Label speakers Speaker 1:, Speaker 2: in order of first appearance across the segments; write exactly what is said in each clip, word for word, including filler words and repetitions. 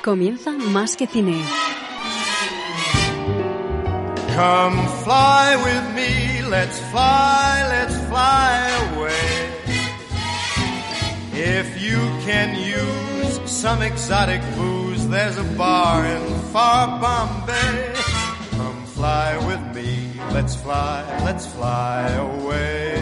Speaker 1: Comienza Más que Cine.
Speaker 2: Come fly with me, let's fly, let's fly away. If you can use some exotic booze, there's a bar in far Bombay. Come fly with me, let's fly, let's fly away.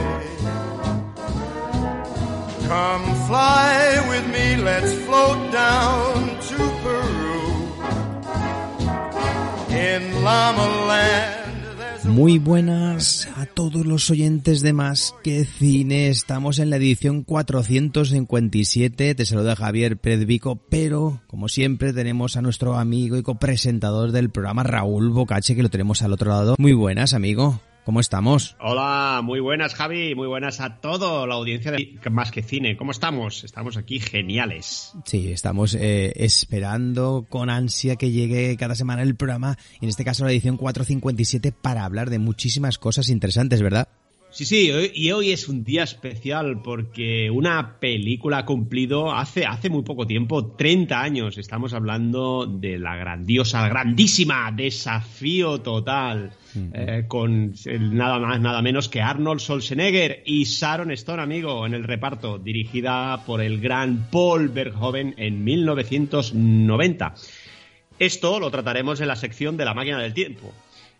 Speaker 2: Come fly with me, let's float down to Peru. In Llama Land.
Speaker 3: Muy buenas a todos los oyentes de Más que Cine. Estamos en la edición cuatrocientos cincuenta y siete. Te saluda Javier Pérez Vico, pero como siempre tenemos a nuestro amigo y copresentador del programa, Raúl Bocache, que lo tenemos al otro lado. Muy buenas, amigo. ¿Cómo estamos?
Speaker 4: Hola, muy buenas, Javi, muy buenas a toda la audiencia de Más que Cine. ¿Cómo estamos? Estamos aquí geniales.
Speaker 3: Sí, estamos eh, esperando con ansia que llegue cada semana el programa, en este caso la edición cuatrocientos cincuenta y siete, para hablar de muchísimas cosas interesantes, ¿verdad?
Speaker 4: Sí, sí, hoy, y hoy es un día especial porque una película ha cumplido hace, hace muy poco tiempo, treinta años. Estamos hablando de la grandiosa, grandísima Desafío Total, uh-huh. eh, con el, nada más, nada menos que Arnold Schwarzenegger y Sharon Stone, amigo, en el reparto, dirigida por el gran Paul Verhoeven en mil novecientos noventa. Esto lo trataremos en la sección de La Máquina del Tiempo.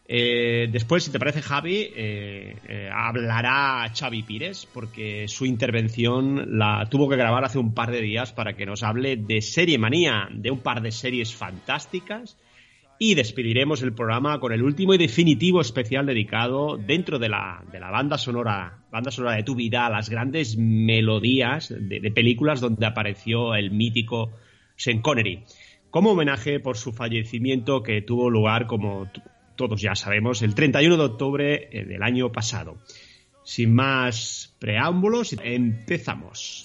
Speaker 4: Eh, después, si te parece, Javi, eh, eh, hablará Xavi Pires, porque su intervención la tuvo que grabar hace un par de días para que nos hable de Serie Manía, de un par de series fantásticas, y despediremos el programa con el último y definitivo especial dedicado dentro de la, de la banda sonora, banda sonora de tu vida, a las grandes melodías de, de películas donde apareció el mítico Sean Connery, como homenaje por su fallecimiento que tuvo lugar, como todos ya sabemos, el treinta y uno de octubre del año pasado. Sin más preámbulos, empezamos.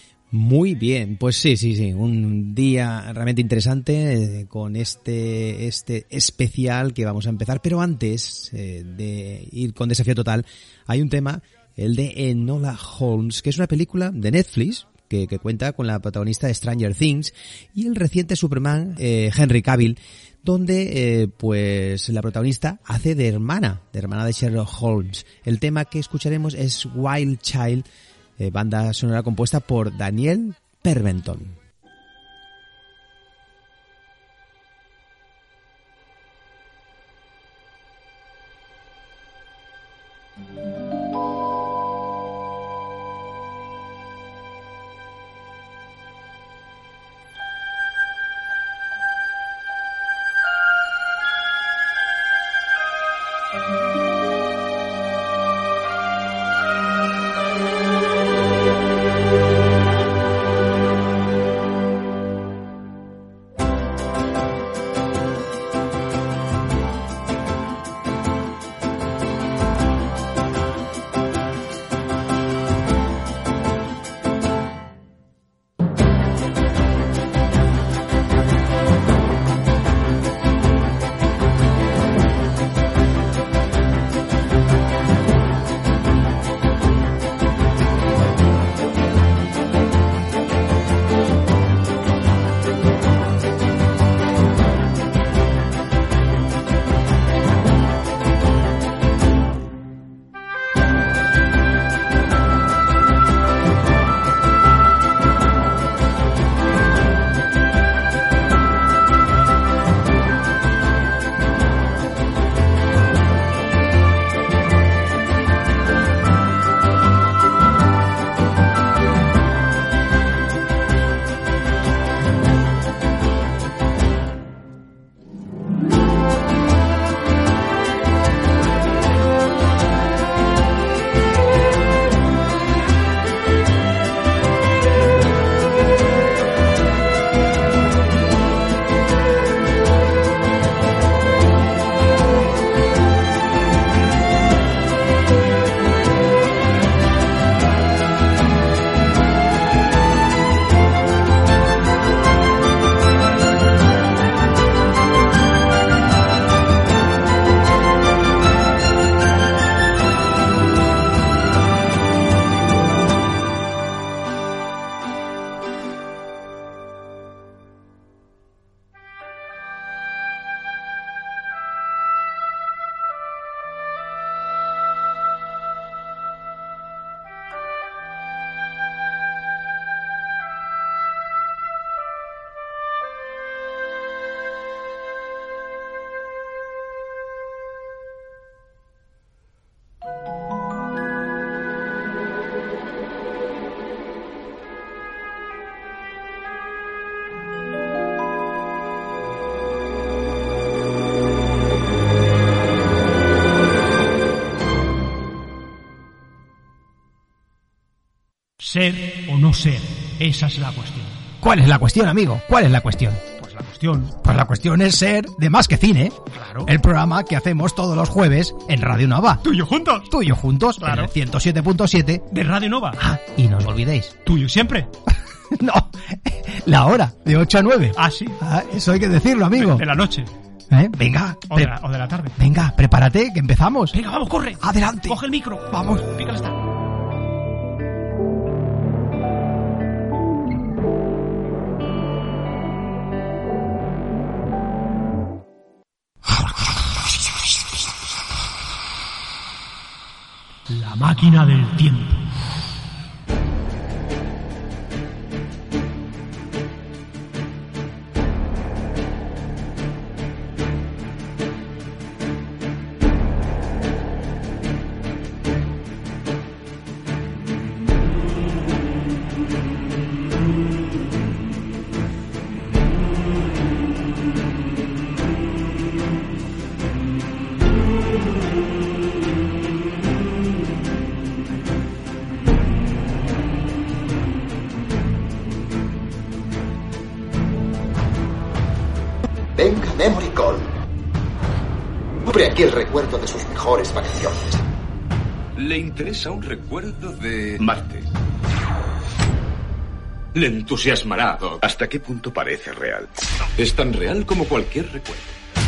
Speaker 3: Muy bien, pues sí, sí, sí, un día realmente interesante eh, con este este especial que vamos a empezar, pero antes eh, de ir con Desafío Total, hay un tema, el de Enola Holmes, que es una película de Netflix que, que cuenta con la protagonista de Stranger Things y el reciente Superman, eh, Henry Cavill, donde eh, pues la protagonista hace de hermana, de hermana de Sherlock Holmes. El tema que escucharemos es Wild Child, eh, banda sonora compuesta por Daniel Pemberton.
Speaker 5: Ser o no ser, esa es la cuestión.
Speaker 3: ¿Cuál es la cuestión, amigo? ¿Cuál es la cuestión?
Speaker 5: Pues la cuestión...
Speaker 3: Pues la cuestión es ser de Más que Cine.
Speaker 5: Claro.
Speaker 3: El programa que hacemos todos los jueves en Radio Nova.
Speaker 5: ¿Tuyo juntos?
Speaker 3: Tuyo juntos,
Speaker 5: claro.
Speaker 3: En el ciento siete punto siete
Speaker 5: de Radio Nova.
Speaker 3: Ah, y no os olvidéis.
Speaker 5: ¿Tuyo siempre?
Speaker 3: No, la hora, de ocho a nueve.
Speaker 5: Ah, sí.
Speaker 3: Ah, eso hay que decirlo, amigo.
Speaker 5: De, de la noche.
Speaker 3: ¿Eh? Venga.
Speaker 5: O de, la, o de la tarde.
Speaker 3: Venga, prepárate, que empezamos.
Speaker 5: Venga, vamos, corre.
Speaker 3: Adelante.
Speaker 5: Coge el micro.
Speaker 3: Vamos.
Speaker 5: Pícale esta. La máquina del tiempo.
Speaker 6: Venga, Memory Call. Abre aquí el recuerdo de sus mejores vacaciones.
Speaker 7: Le interesa un recuerdo de Marte. Le entusiasmará, Doc.
Speaker 8: ¿Hasta qué punto parece real?
Speaker 7: Es tan real como cualquier recuerdo.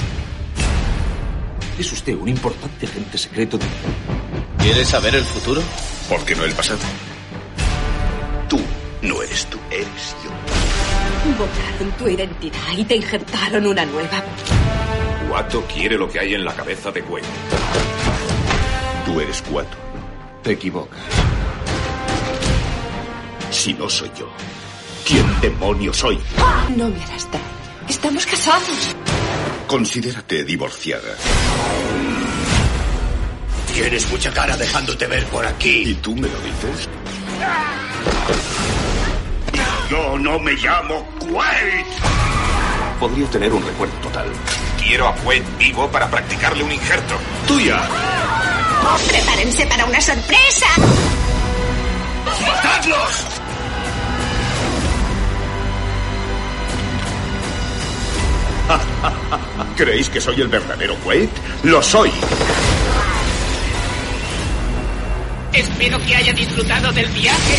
Speaker 7: Es usted un importante agente secreto de...
Speaker 8: ¿Quieres saber el futuro? ¿Por qué no el pasado? Tú no eres tú, eres yo.
Speaker 9: Borraron tu identidad y te injertaron una nueva.
Speaker 8: Kuato quiere lo que hay en la cabeza de Wade. Tú eres Kuato.
Speaker 7: Te equivocas.
Speaker 8: Si no soy yo, ¿quién demonios soy?
Speaker 9: No me harás daño. Estamos casados.
Speaker 8: Considérate divorciada. Tienes mucha cara dejándote ver por aquí. ¿Y tú me lo dices? Yo no me llamo Wade.
Speaker 7: Podría tener un recuerdo total.
Speaker 8: Quiero a Wade vivo para practicarle un injerto. ¡Tuya!
Speaker 9: ¡Prepárense para una sorpresa!
Speaker 8: ¡Matadlos! ¿Creéis que soy el verdadero Wade? ¡Lo soy!
Speaker 10: Espero que haya disfrutado del viaje.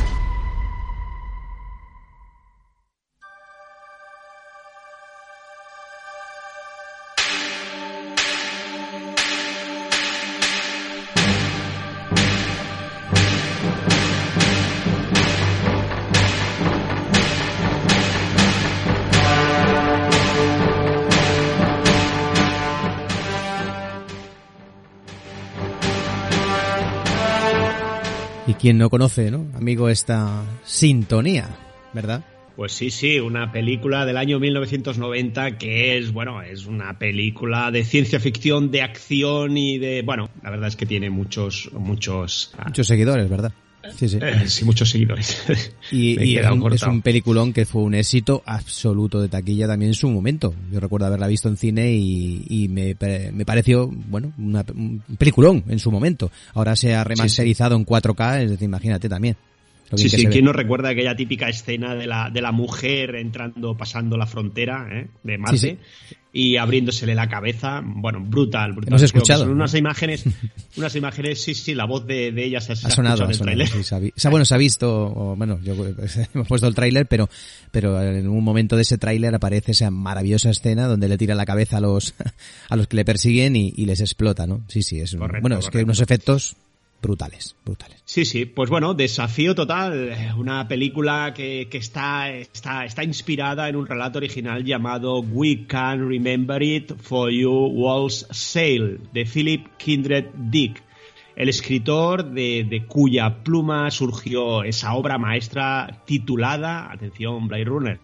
Speaker 3: Y quién no conoce, ¿no, amigo, esta sintonía, ¿verdad?
Speaker 4: Pues sí, sí, una película del año mil novecientos noventa que es, bueno, es una película de ciencia ficción, de acción y de, bueno, la verdad es que tiene muchos, muchos...
Speaker 3: Muchos seguidores, ¿verdad? Sí, sí.
Speaker 4: Eh, sí, muchos seguidores.
Speaker 3: Y, y es, un, es un peliculón que fue un éxito absoluto de taquilla también en su momento. Yo recuerdo haberla visto en cine y, y me, me pareció, bueno, una, un peliculón en su momento. Ahora se ha remasterizado sí, sí. en cuatro K, es decir, imagínate también.
Speaker 4: Sí, sí, ¿quién no recuerda aquella típica escena de la, de la mujer entrando, pasando la frontera ¿eh? de Marte sí, sí. y abriéndosele la cabeza? Bueno, brutal, brutal.
Speaker 3: Hemos escuchado.
Speaker 4: Son unas imágenes, unas imágenes, sí, sí, la voz de, de ella se, se
Speaker 3: ha sonado,
Speaker 4: ha
Speaker 3: ha sonado sí, se ha vi- o sea, bueno, se ha visto, o, bueno, yo hemos puesto el tráiler, pero, pero en un momento de ese tráiler aparece esa maravillosa escena donde le tira la cabeza a los, a los que le persiguen y, y les explota, ¿no? Sí, sí, es un,
Speaker 4: correcto,
Speaker 3: bueno, es
Speaker 4: correcto.
Speaker 3: que unos efectos brutales, brutales.
Speaker 4: Sí, sí, pues bueno, desafío total, una película que, que está, está, está inspirada en un relato original llamado We Can Remember It For You Walls Sail, de Philip Kindred Dick, el escritor de, de cuya pluma surgió esa obra maestra titulada, atención, Blade Runner.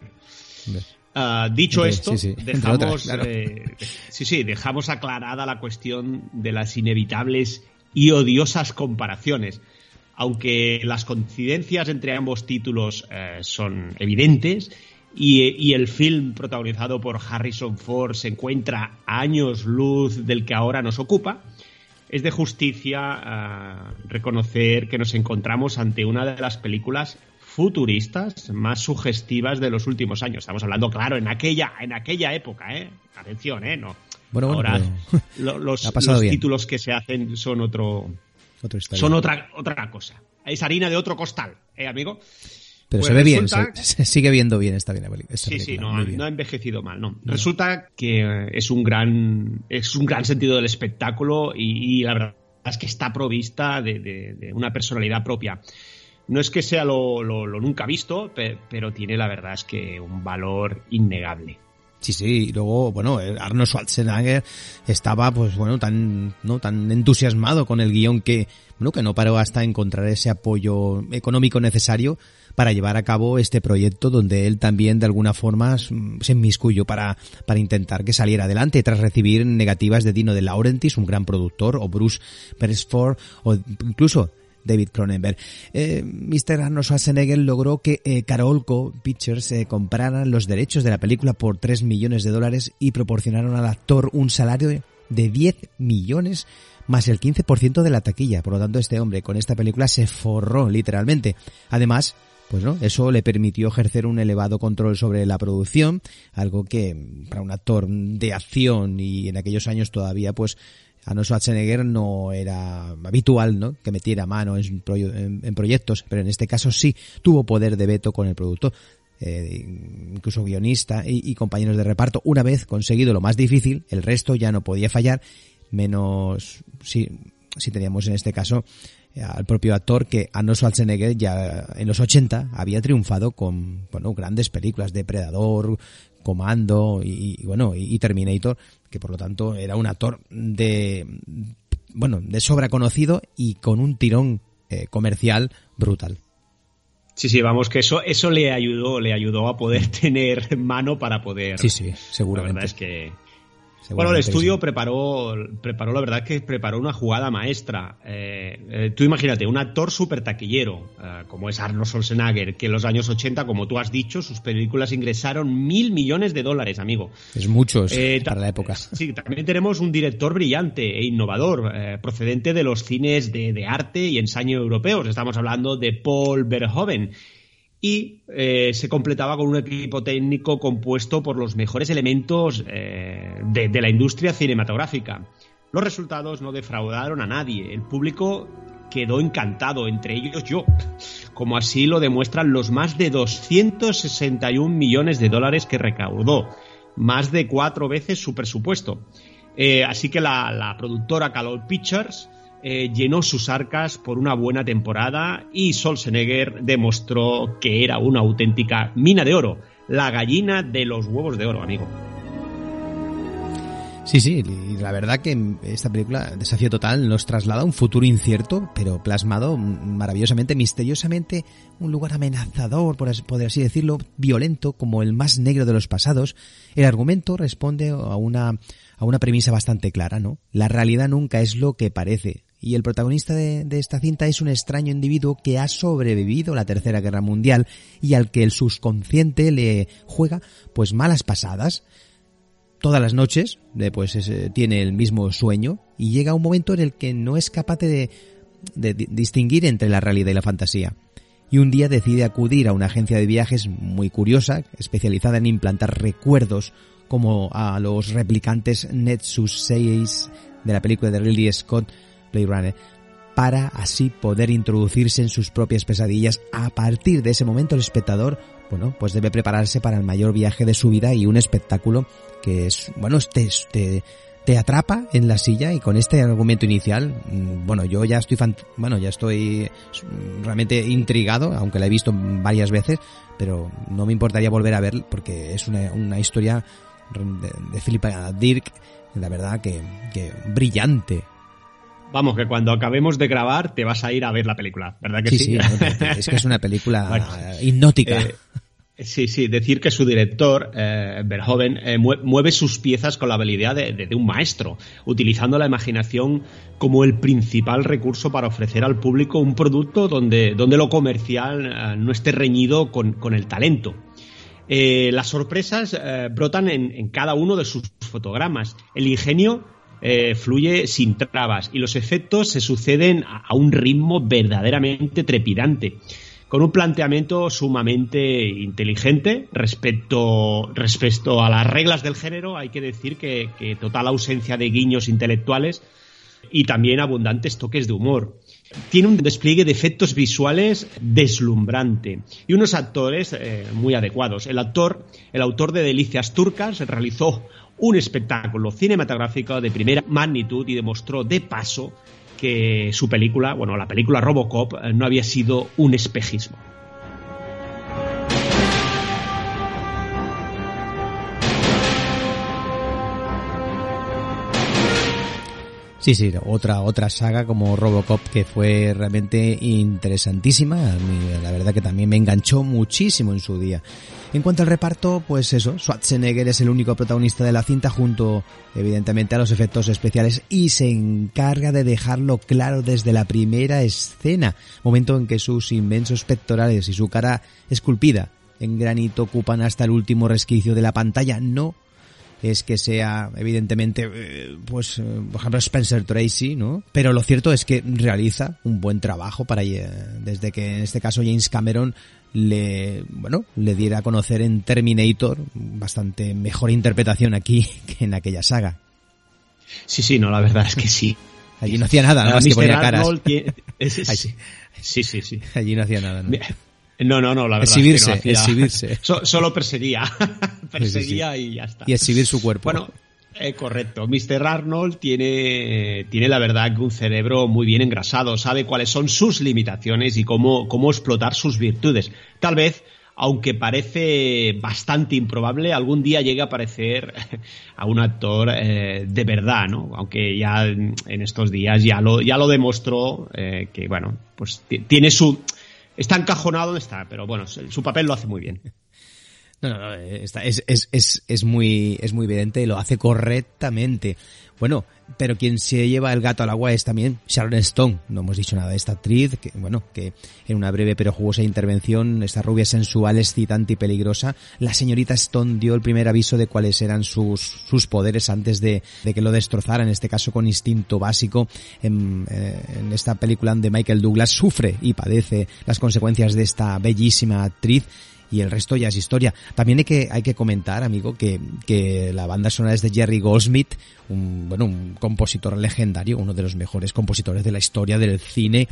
Speaker 4: Uh, dicho
Speaker 3: entre,
Speaker 4: esto,
Speaker 3: sí, sí,
Speaker 4: dejamos,
Speaker 3: otras, claro.
Speaker 4: eh, sí, sí, dejamos aclarada la cuestión de las inevitables y odiosas comparaciones. Aunque las coincidencias entre ambos títulos eh, son evidentes y, y el film protagonizado por Harrison Ford se encuentra a años luz del que ahora nos ocupa, es de justicia uh, reconocer que nos encontramos ante una de las películas futuristas más sugestivas de los últimos años. Estamos hablando, claro, en aquella en aquella época, ¿eh? Atención, ¿eh? No.
Speaker 3: Bueno, bueno,
Speaker 4: ahora
Speaker 3: pero...
Speaker 4: lo, los,
Speaker 3: los
Speaker 4: títulos que se hacen son otro, son otra otra cosa. Es harina de otro costal, ¿eh, amigo?
Speaker 3: Pero
Speaker 4: pues
Speaker 3: se ve bien,
Speaker 4: resulta...
Speaker 3: se, se sigue viendo bien esta, esta película.
Speaker 4: Sí, sí, no, no ha envejecido mal, no.
Speaker 3: no.
Speaker 4: Resulta que es un gran es un gran sentido del espectáculo y, y la verdad es que está provista de, de, de una personalidad propia. No es que sea lo, lo, lo nunca visto, pero tiene, la verdad es que un valor innegable.
Speaker 3: Sí, sí, y luego, bueno, Arnold Schwarzenegger estaba, pues bueno, tan, no, tan entusiasmado con el guión que, bueno, que no paró hasta encontrar ese apoyo económico necesario para llevar a cabo este proyecto, donde él también de alguna forma se inmiscuyó para, para intentar que saliera adelante, tras recibir negativas de Dino De Laurentiis, un gran productor, o Bruce Beresford, o incluso David Cronenberg. Eh, mister Arnold Schwarzenegger logró que eh, Carolco Pictures eh, compraran los derechos de la película por tres millones de dólares y proporcionaron al actor un salario de diez millones más el quince por ciento de la taquilla. Por lo tanto, este hombre con esta película se forró literalmente. Además, pues no, eso le permitió ejercer un elevado control sobre la producción, algo que para un actor de acción y en aquellos años todavía, pues Arnold Schwarzenegger no era habitual, ¿no?, que metiera mano en, proye- en, en proyectos, pero en este caso sí tuvo poder de veto con el productor, eh, incluso guionista y, y compañeros de reparto. Una vez conseguido lo más difícil, el resto ya no podía fallar, menos si, si teníamos en este caso al propio actor, que Arnold Schwarzenegger ya en los ochenta había triunfado con, bueno, grandes películas, Depredador, Comando y, y bueno, y, y Terminator, que por lo tanto era un actor de, bueno, de sobra conocido y con un tirón eh, comercial brutal.
Speaker 4: Sí, sí, vamos, que eso eso le ayudó, le ayudó a poder tener mano para poder.
Speaker 3: Sí, sí, seguramente.
Speaker 4: La verdad es que bueno, el estudio preparó, preparó, la verdad que preparó una jugada maestra. Eh, eh, tú imagínate, un actor súper taquillero, eh, como es Arnold Schwarzenegger, que en los años ochenta, como tú has dicho, sus películas ingresaron mil millones de dólares, amigo.
Speaker 3: Es muchos eh, para la época.
Speaker 4: Sí, también tenemos un director brillante e innovador, eh, procedente de los cines de, de arte y ensayo europeos. Estamos hablando de Paul Verhoeven. Y eh, se completaba con un equipo técnico compuesto por los mejores elementos eh, de, de la industria cinematográfica. Los resultados no defraudaron a nadie. El público quedó encantado, entre ellos yo, como así lo demuestran los más de doscientos sesenta y un millones de dólares que recaudó, más de cuatro veces su presupuesto. Eh, así que la, la productora Carolco Pictures Eh, llenó sus arcas por una buena temporada y Schwarzenegger demostró que era una auténtica mina de oro, la gallina de los huevos de oro, amigo.
Speaker 3: Sí, sí, y la verdad que esta película, Desafío Total, nos traslada a un futuro incierto, pero plasmado maravillosamente, misteriosamente, un lugar amenazador, por poder así decirlo, violento, como el más negro de los pasados. El argumento responde a una, a una premisa bastante clara, ¿no? La realidad nunca es lo que parece. Y el protagonista de, de esta cinta es un extraño individuo que ha sobrevivido a la Tercera Guerra Mundial y al que el subconsciente le juega pues malas pasadas. Todas las noches pues ese, tiene el mismo sueño y llega un momento en el que no es capaz de, de, de distinguir entre la realidad y la fantasía. Y un día decide acudir a una agencia de viajes muy curiosa, especializada en implantar recuerdos como a los replicantes Nexus seis de la película de Ridley Scott, Blade Runner, para así poder introducirse en sus propias pesadillas. A partir de ese momento el espectador, bueno, pues debe prepararse para el mayor viaje de su vida y un espectáculo que es, bueno, te, te, te atrapa en la silla. Y con este argumento inicial, bueno, yo ya estoy fan, bueno, ya estoy realmente intrigado, aunque la he visto varias veces, pero no me importaría volver a ver porque es una, una historia de, de Philip Dirk, la verdad que, que brillante.
Speaker 4: Vamos, que cuando acabemos de grabar te vas a ir a ver la película, ¿verdad que sí?
Speaker 3: Sí, sí, no, es que es una película bueno, hipnótica.
Speaker 4: Eh, sí, sí, decir que su director, eh, Verhoeven, eh, mueve sus piezas con la habilidad de, de, de un maestro, utilizando la imaginación como el principal recurso para ofrecer al público un producto donde, donde lo comercial eh, no esté reñido con, con el talento. Eh, las sorpresas eh, brotan en, en cada uno de sus fotogramas. El ingenio eh, fluye sin trabas y los efectos se suceden a, a un ritmo verdaderamente trepidante, con un planteamiento sumamente inteligente respecto, respecto a las reglas del género. Hay que decir que, que total ausencia de guiños intelectuales y también abundantes toques de humor. Tiene un despliegue de efectos visuales deslumbrante y unos actores eh, muy adecuados. El actor, el autor de Delicias Turcas, realizó un espectáculo cinematográfico de primera magnitud y demostró de paso que su película, bueno, la película Robocop, no había sido un espejismo.
Speaker 3: Sí, sí, otra otra saga como Robocop que fue realmente interesantísima. A mí, la verdad que también me enganchó muchísimo en su día. En cuanto al reparto, pues eso, Schwarzenegger es el único protagonista de la cinta junto, evidentemente, a los efectos especiales y se encarga de dejarlo claro desde la primera escena, momento en que sus inmensos pectorales y su cara esculpida en granito ocupan hasta el último resquicio de la pantalla. No es que sea, evidentemente, pues, por ejemplo, Spencer Tracy, ¿no? Pero lo cierto es que realiza un buen trabajo para, desde que en este caso James Cameron le, bueno, le diera a conocer en Terminator bastante mejor interpretación aquí que en aquella saga.
Speaker 4: Sí, sí, no, la verdad es que sí.
Speaker 3: Allí no hacía nada, nada más que ponía caras.
Speaker 4: Tiene... Sí, sí, sí, sí.
Speaker 3: Allí no hacía nada, ¿no?
Speaker 4: No, no, no, la verdad
Speaker 3: exhibirse,
Speaker 4: es que no hacía...
Speaker 3: exhibirse.
Speaker 4: So, solo perseguía, perseguía
Speaker 3: sí, sí, sí.
Speaker 4: Y ya está.
Speaker 3: Y exhibir su cuerpo.
Speaker 4: Bueno, eh, correcto. mister Arnold tiene, tiene la verdad que un cerebro muy bien engrasado, sabe cuáles son sus limitaciones y cómo, cómo explotar sus virtudes. Tal vez, aunque parece bastante improbable, algún día llegue a parecer a un actor eh, de verdad, ¿no? Aunque ya en estos días ya lo, ya lo demostró eh, que, bueno, pues t- tiene su... Está encajonado donde está, pero bueno, su papel lo hace muy bien.
Speaker 3: No, no, no, está, es, es, es, es muy, es muy evidente, lo hace correctamente. Bueno, pero quien se lleva el gato al agua es también Sharon Stone. No hemos dicho nada de esta actriz, que, bueno, que en una breve pero jugosa intervención, esta rubia sensual, excitante y peligrosa, la señorita Stone dio el primer aviso de cuáles eran sus, sus poderes antes de, de que lo destrozara, en este caso con instinto básico. En, en esta película de Michael Douglas sufre y padece las consecuencias de esta bellísima actriz. Y el resto ya es historia. También hay que, hay que comentar, amigo, que, que la banda sonora es de Jerry Goldsmith, un, bueno, un compositor legendario, uno de los mejores compositores de la historia del cine,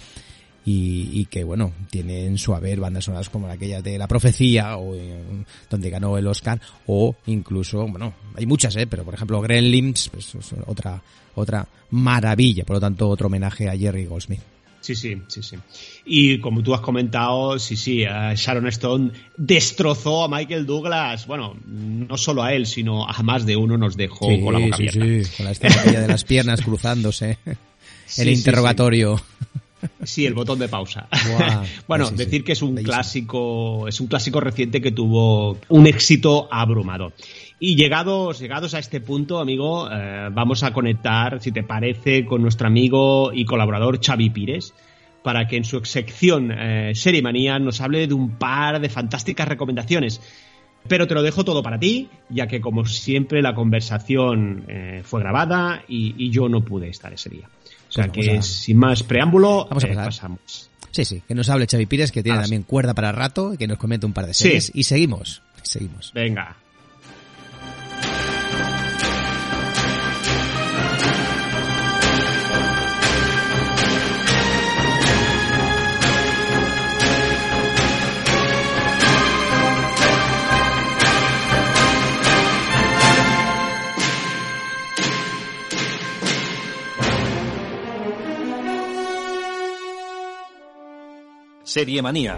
Speaker 3: y, y que, bueno, tiene en su haber bandas sonoras como aquella de La Profecía, o eh, donde ganó el Oscar, o incluso, bueno, hay muchas, eh, pero por ejemplo Gremlins, pues es otra, otra maravilla, por lo tanto otro homenaje a Jerry Goldsmith.
Speaker 4: Sí, sí, sí, sí. Y como tú has comentado, sí, sí, uh, Sharon Stone destrozó a Michael Douglas. Bueno, no solo a él, sino a más de uno nos dejó
Speaker 3: sí,
Speaker 4: con la boca
Speaker 3: sí,
Speaker 4: abierta.
Speaker 3: Sí, con la escena de las piernas cruzándose. Sí, el interrogatorio.
Speaker 4: Sí, sí. Sí, el botón de pausa.
Speaker 3: Wow.
Speaker 4: Bueno,
Speaker 3: sí,
Speaker 4: decir
Speaker 3: sí.
Speaker 4: que es un
Speaker 3: Bellísimo.
Speaker 4: clásico, es un clásico reciente que tuvo un éxito abrumador. Y llegados, llegados a este punto, amigo, eh, vamos a conectar, si te parece, con nuestro amigo y colaborador Xavi Pires, para que en su sección eh, Serie Manía nos hable de un par de fantásticas recomendaciones. Pero te lo dejo todo para ti, ya que como siempre la conversación eh, fue grabada y, y yo no pude estar ese día. O sea
Speaker 3: pues
Speaker 4: que
Speaker 3: a...
Speaker 4: sin más preámbulo,
Speaker 3: vamos a
Speaker 4: eh,
Speaker 3: pasar.
Speaker 4: pasamos.
Speaker 3: Sí, sí, que nos hable Xavi Pires, que tiene
Speaker 4: ah,
Speaker 3: también
Speaker 4: sí.
Speaker 3: cuerda para rato, y que nos comente un par de series.
Speaker 4: Sí.
Speaker 3: Y seguimos, seguimos.
Speaker 4: Venga.
Speaker 11: Serie Manía.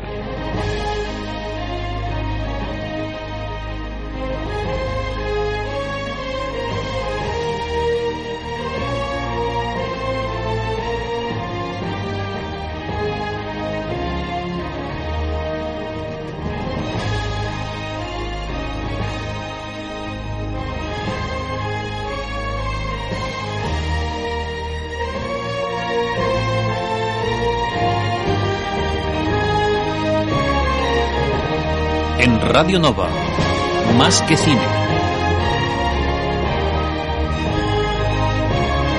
Speaker 11: En Radio Nova, Más que Cine.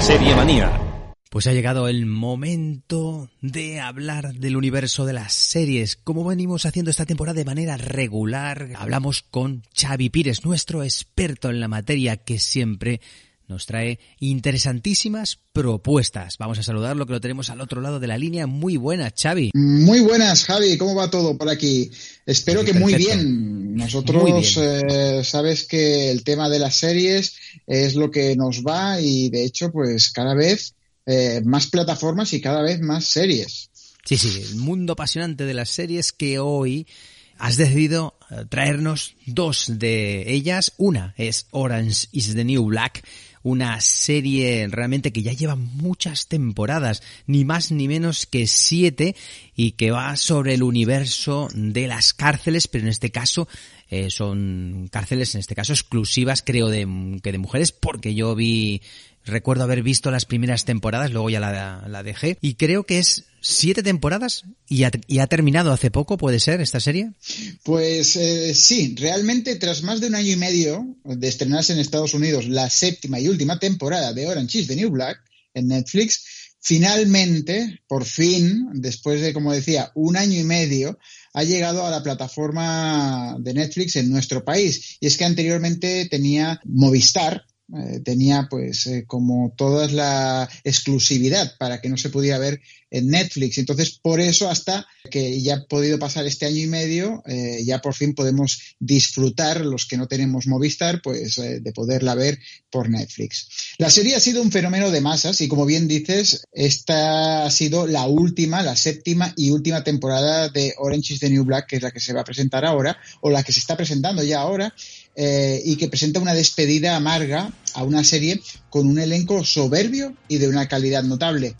Speaker 11: Serie Manía.
Speaker 3: Pues ha llegado el momento de hablar del universo de las series. Como venimos haciendo esta temporada de manera regular, hablamos con Xavi Pires, nuestro experto en la materia, que siempre nos trae interesantísimas propuestas. Vamos a saludarlo, que lo tenemos al otro lado de la línea. Muy buenas, Xavi.
Speaker 12: Muy buenas, Javi. ¿Cómo va todo por aquí? Espero
Speaker 3: sí,
Speaker 12: que
Speaker 3: perfecto.
Speaker 12: muy bien. Nosotros,
Speaker 3: muy bien.
Speaker 12: Eh, sabes que el tema de las series es lo que nos va y, de hecho, pues cada vez eh, más plataformas y cada vez más series.
Speaker 3: Sí, sí, el mundo apasionante de las series, que hoy has decidido traernos dos de ellas. Una es Orange is the New Black, una serie realmente que ya lleva muchas temporadas, ni más ni menos que siete, y que va sobre el universo de las cárceles, pero en este caso eh, son cárceles, en este caso exclusivas, creo, de que de mujeres, porque yo vi, recuerdo haber visto las primeras temporadas, luego ya la, la dejé, y creo que es siete temporadas y ha, y ha terminado hace poco, ¿puede ser, esta serie?
Speaker 12: Pues eh, sí, realmente tras más de un año y medio de estrenarse en Estados Unidos la séptima y última temporada de Orange is the New Black en Netflix, finalmente, por fin, después de, como decía, un año y medio, ha llegado a la plataforma de Netflix en nuestro país. Y es que anteriormente tenía Movistar, Eh, tenía pues eh, como toda la exclusividad para que no se pudiera ver en Netflix. Entonces, por eso, hasta que ya ha podido pasar este año y medio, eh, ya por fin podemos disfrutar, los que no tenemos Movistar, pues eh, de poderla ver por Netflix. La serie ha sido un fenómeno de masas y, como bien dices, esta ha sido la última, la séptima y última temporada de Orange is the New Black, que es la que se va a presentar ahora, o la que se está presentando ya ahora, Eh, y que presenta una despedida amarga a una serie con un elenco soberbio y de una calidad notable.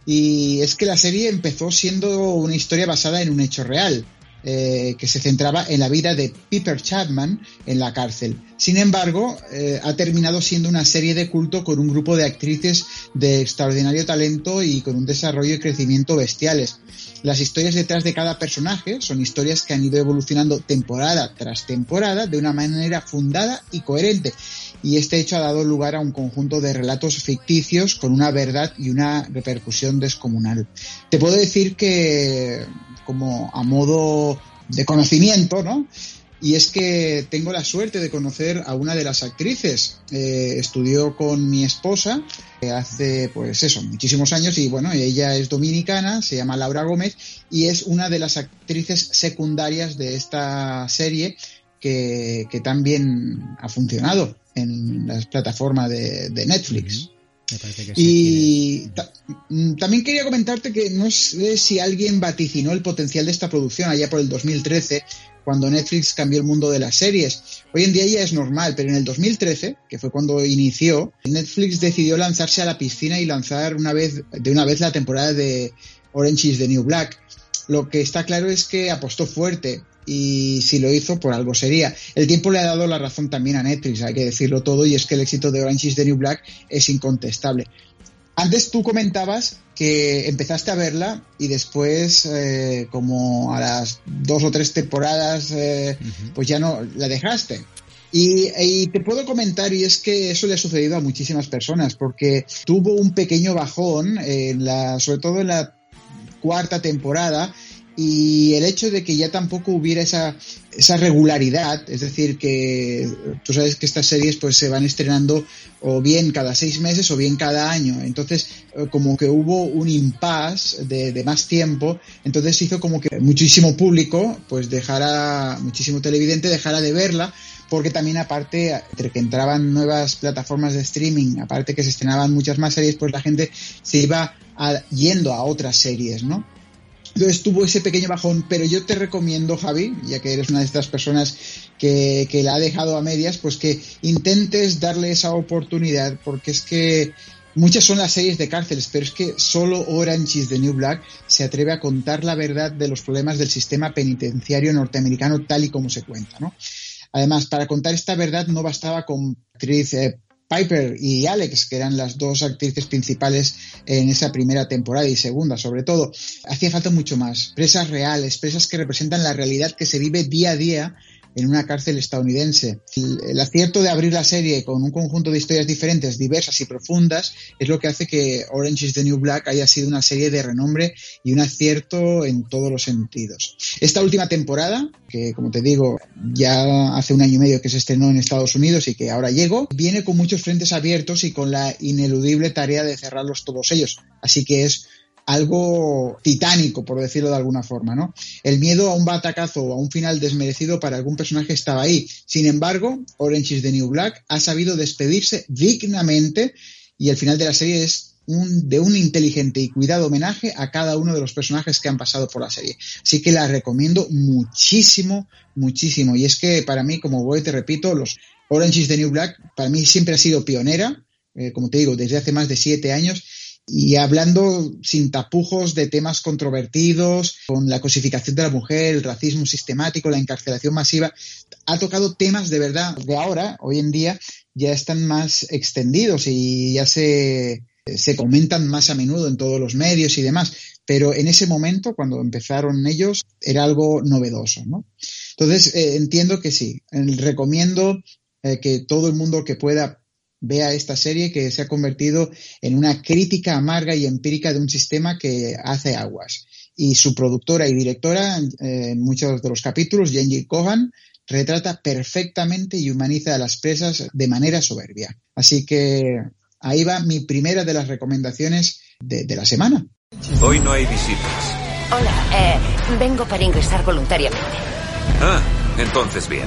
Speaker 12: Y es que la serie empezó siendo una historia basada en un hecho real, eh, que se centraba en la vida de Piper Chapman en la cárcel. Sin embargo, eh, ha terminado siendo una serie de culto con un grupo de actrices de extraordinario talento y con un desarrollo y crecimiento bestiales. Las historias detrás de cada personaje son historias que han ido evolucionando temporada tras temporada de una manera fundada y coherente. Y este hecho ha dado lugar a un conjunto de relatos ficticios con una verdad y una repercusión descomunal. Te puedo decir que, como a modo de conocimiento, ¿no?, y es que tengo la suerte de conocer a una de las actrices. Eh, estudió con mi esposa eh, hace, pues eso, muchísimos años, y bueno, ella es dominicana, se llama Laura Gómez, y es una de las actrices secundarias de esta serie que, que también ha funcionado en las plataformas de, de Netflix. Uh-huh.
Speaker 3: Me parece que sí.
Speaker 12: Y ta- también quería comentarte que no sé si alguien vaticinó el potencial de esta producción allá por el dos mil trece, cuando Netflix cambió el mundo de las series. Hoy en día ya es normal, pero en el dos mil trece, que fue cuando inició, Netflix decidió lanzarse a la piscina y lanzar una vez, de una vez la temporada de Orange is the New Black. Lo que está claro es que apostó fuerte, y si lo hizo, por algo sería. El tiempo le ha dado la razón también a Netflix, hay que decirlo todo, y es que el éxito de Orange is the New Black es incontestable. Antes tú comentabas que empezaste a verla y después, eh, como a las dos o tres temporadas, eh, uh-huh. pues ya no la dejaste. Y, y te puedo comentar, y es que eso le ha sucedido a muchísimas personas, porque tuvo un pequeño bajón, en la, sobre todo en la cuarta temporada, y el hecho de que ya tampoco hubiera esa, esa regularidad, es decir, que tú sabes que estas series pues se van estrenando o bien cada seis meses o bien cada año, entonces como que hubo un impasse de, de más tiempo, entonces hizo como que muchísimo público pues dejara, muchísimo televidente dejara de verla, porque también aparte, entre que entraban nuevas plataformas de streaming, aparte que se estrenaban muchas más series, pues la gente se iba a, yendo a otras series, ¿no? Entonces tuvo ese pequeño bajón, pero yo te recomiendo, Javi, ya que eres una de estas personas que, que la ha dejado a medias, pues que intentes darle esa oportunidad, porque es que muchas son las series de cárceles, pero es que solo Orange is the New Black se atreve a contar la verdad de los problemas del sistema penitenciario norteamericano tal y como se cuenta, ¿no? Además, para contar esta verdad no bastaba con actriz eh, Piper y Alex, que eran las dos actrices principales en esa primera temporada y segunda, sobre todo. Hacía falta mucho más. Presas reales, presas que representan la realidad que se vive día a día en una cárcel estadounidense. El, el acierto de abrir la serie con un conjunto de historias diferentes, diversas y profundas, es lo que hace que Orange is the New Black haya sido una serie de renombre y un acierto en todos los sentidos. Esta última temporada, que como te digo, ya hace un año y medio que se estrenó en Estados Unidos y que ahora llegó, viene con muchos frentes abiertos y con la ineludible tarea de cerrarlos todos ellos. Así que es algo titánico, por decirlo de alguna forma, ¿no? El miedo a un batacazo o a un final desmerecido para algún personaje estaba ahí. Sin embargo, Orange is the New Black ha sabido despedirse dignamente y el final de la serie es un, de un inteligente y cuidado homenaje a cada uno de los personajes que han pasado por la serie. Así que la recomiendo muchísimo, muchísimo. Y es que para mí, como voy, te repito, los Orange is the New Black para mí siempre ha sido pionera, eh, como te digo, desde hace más de siete años, y hablando sin tapujos de temas controvertidos, con la cosificación de la mujer, el racismo sistemático, la encarcelación masiva, ha tocado temas de verdad que ahora, hoy en día, ya están más extendidos y ya se, se comentan más a menudo en todos los medios y demás, pero en ese momento, cuando empezaron ellos, era algo novedoso, ¿no? Entonces, eh, entiendo que sí, eh, recomiendo eh, que todo el mundo que pueda vea esta serie, que se ha convertido en una crítica amarga y empírica de un sistema que hace aguas. Y su productora y directora, eh, en muchos de los capítulos, Jenji Kohan, retrata perfectamente y humaniza a las presas de manera soberbia. Así que ahí va mi primera de las recomendaciones de, de la semana.
Speaker 13: Hoy no hay visitas.
Speaker 14: Hola, eh, vengo para ingresar voluntariamente.
Speaker 13: Ah, entonces bien.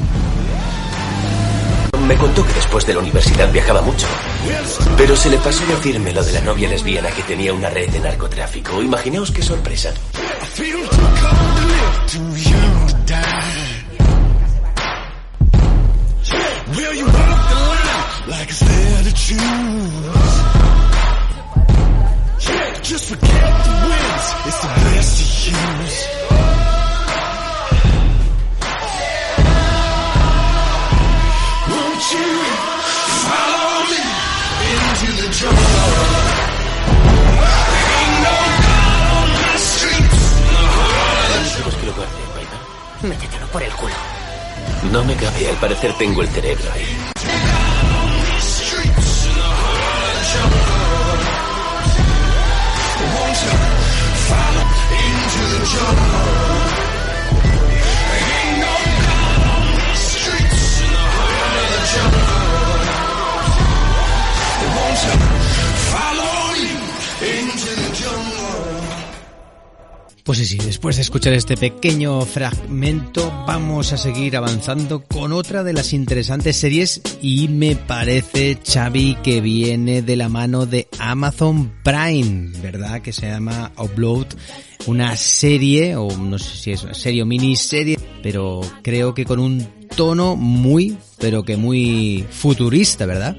Speaker 15: Me contó que después de la universidad viajaba mucho, pero se le pasó decirme lo de la novia lesbiana que tenía una red de narcotráfico. Imaginaos qué sorpresa.
Speaker 14: Métetelo por el culo.
Speaker 15: No me cabe, al parecer tengo el cerebro ahí.
Speaker 3: Pues sí, sí, después de escuchar este pequeño fragmento vamos a seguir avanzando con otra de las interesantes series y me parece, Xavi, que viene de la mano de Amazon Prime, ¿verdad? Que se llama Upload, una serie, o no sé si es una serie o miniserie, pero creo que con un tono muy, pero que muy futurista, ¿verdad?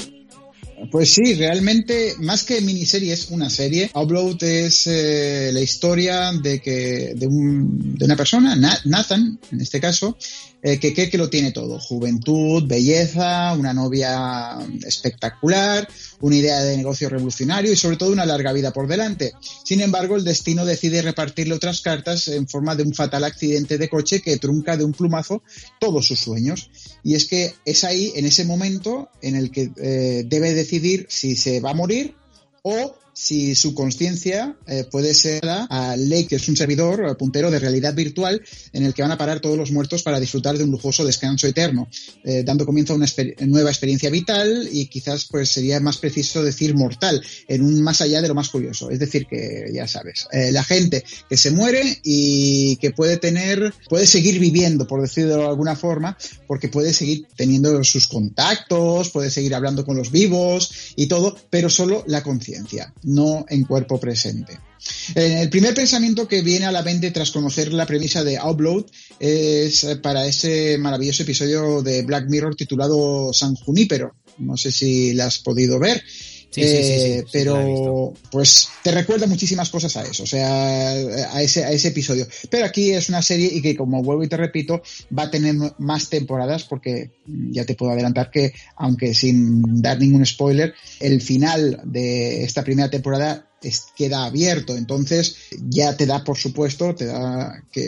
Speaker 12: Pues sí, realmente, más que miniserie, es una serie. Upload es eh, la historia de que de, un, de una persona, Nathan, en este caso, eh, que cree que lo tiene todo. Juventud, belleza, una novia espectacular, una idea de negocio revolucionario y sobre todo una larga vida por delante. Sin embargo, el destino decide repartirle otras cartas en forma de un fatal accidente de coche que trunca de un plumazo todos sus sueños. Y es que es ahí, en ese momento, en el que eh, debe decidir si se va a morir o si su conciencia eh, puede ser a Lake, que es un servidor puntero de realidad virtual en el que van a parar todos los muertos para disfrutar de un lujoso descanso eterno, eh, dando comienzo a una exper- nueva experiencia vital y quizás pues sería más preciso decir mortal, en un más allá de lo más curioso. Es decir, que ya sabes, eh, la gente que se muere y que puede tener, puede seguir viviendo, por decirlo de alguna forma, porque puede seguir teniendo sus contactos, puede seguir hablando con los vivos y todo, pero solo la conciencia, no en cuerpo presente. El primer pensamiento que viene a la mente tras conocer la premisa de Upload es para ese maravilloso episodio de Black Mirror titulado San Junípero. No sé si la has podido ver.
Speaker 3: Sí,
Speaker 12: eh,
Speaker 3: sí, sí, sí, sí,
Speaker 12: pero pues te recuerda muchísimas cosas a eso, o sea, a ese, a ese episodio. Pero aquí es una serie y que, como vuelvo y te repito, va a tener más temporadas porque ya te puedo adelantar que, aunque sin dar ningún spoiler, el final de esta primera temporada es, queda abierto. Entonces ya te da, por supuesto, te da que